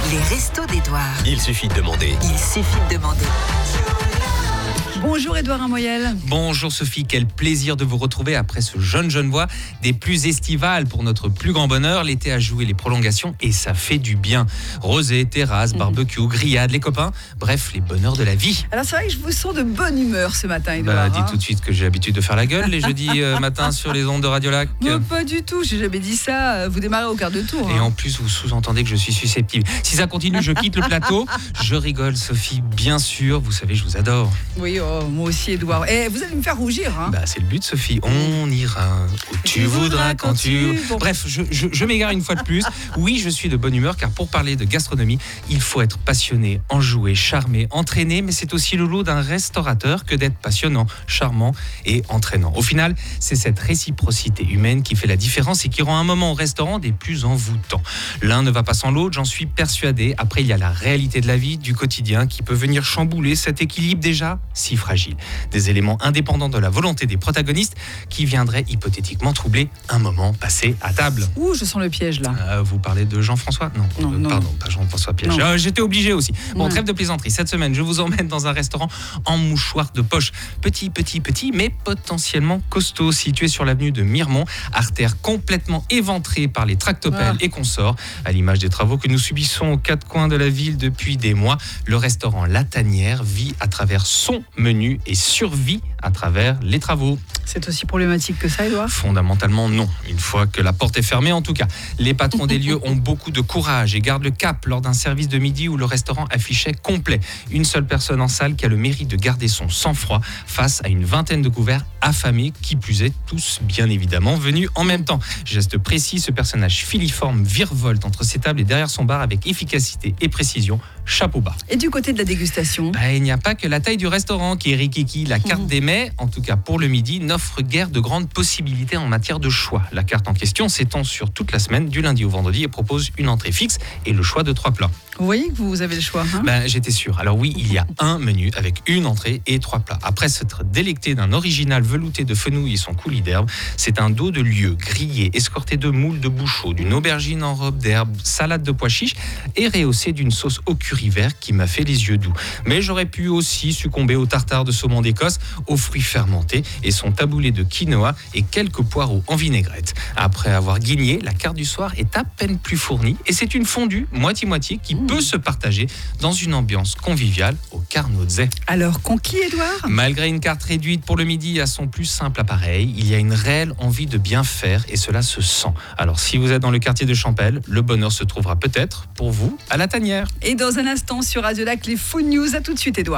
Les restos d'Édouard. Il suffit de demander. Bonjour Édouard Amoyel. Bonjour Sophie, quel plaisir de vous retrouver après ce jeune voix des plus estivales pour notre plus grand bonheur. L'été a joué les prolongations et ça fait du bien. Rosé, terrasse, barbecue, grillade, les copains, bref, les bonheurs de la vie. Alors c'est vrai que je vous sens de bonne humeur ce matin Édouard. Dis tout de suite que j'ai l'habitude de faire la gueule les jeudis matins sur les ondes de Radio Lac. Non, pas du tout, j'ai jamais dit ça. Vous démarrez au quart de tour. Et en plus, vous sous-entendez que je suis susceptible. Si ça continue, je quitte le plateau. Je rigole Sophie, bien sûr, vous savez, je vous adore. Oui, moi aussi Édouard. Et vous allez me faire rougir. C'est le but Sophie, on ira où tu voudras quand tu... Bref, je m'égare une fois de plus. Oui, je suis de bonne humeur car pour parler de gastronomie, il faut être passionné, enjoué, charmé, entraîné, mais c'est aussi le lot d'un restaurateur que d'être passionnant, charmant et entraînant. Au final, c'est cette réciprocité humaine qui fait la différence et qui rend un moment au restaurant des plus envoûtants. L'un ne va pas sans l'autre, j'en suis persuadé. Après, il y a la réalité de la vie, du quotidien qui peut venir chambouler cet équilibre déjà si fragile. Des éléments indépendants de la volonté des protagonistes qui viendraient hypothétiquement troubler un moment passé à table. Ouh, je sens le piège là. Vous parlez de Jean-François ? Non, pardon, pas Jean-François Piège. J'étais obligé aussi. Bon, trêve de plaisanterie. Cette semaine, je vous emmène dans un restaurant en mouchoir de poche. Petit, mais potentiellement costaud, situé sur l'avenue de Miremont, artère complètement éventrée par les tractopelles et consorts. À l'image des travaux que nous subissons aux quatre coins de la ville depuis des mois, le restaurant La Tanière vit à travers son menu et survit à travers les travaux. C'est aussi problématique que ça, Édouard ? Fondamentalement, non. Une fois que la porte est fermée, en tout cas. Les patrons des lieux ont beaucoup de courage et gardent le cap lors d'un service de midi où le restaurant affichait complet. Une seule personne en salle qui a le mérite de garder son sang-froid face à une vingtaine de couverts affamés, qui plus est, tous bien évidemment venus en même temps. Geste précis, ce personnage filiforme virevolte entre ses tables et derrière son bar avec efficacité et précision. Chapeau bas. Et du côté de la dégustation ? Il n'y a pas que la taille du restaurant qui est rikiki. La carte des mets, en tout cas pour le midi, n'offre guère de grandes possibilités en matière de choix. La carte en question s'étend sur toute la semaine, du lundi au vendredi, et propose une entrée fixe et le choix de 3 plats. Vous voyez que vous avez le choix. J'étais sûr. Alors oui, il y a un menu avec une entrée et 3 plats. Après s'être délecté d'un original velouté de fenouil et son coulis d'herbe, c'est un dos de lieu grillé, escorté de moules de bouchot, d'une aubergine en robe d'herbe, salade de pois chiches et rehaussé d'une sauce au curry vert qui m'a fait les yeux doux. Mais j'aurais pu aussi succomber au tartare de saumon d'Écosse, aux fruits fermentés et son taboulé de quinoa et quelques poireaux en vinaigrette. Après avoir guigné, la carte du soir est à peine plus fournie et c'est une fondue moitié-moitié qui peut se partager dans une ambiance conviviale au Carnotze. Alors, conquis, Édouard ? Malgré une carte réduite pour le midi à son plus simple appareil, il y a une réelle envie de bien faire et cela se sent. Alors, si vous êtes dans le quartier de Champel, le bonheur se trouvera peut-être pour vous à La Tanière. Et dans un instant sur Radio Lac, les Food News. À tout de suite, Édouard.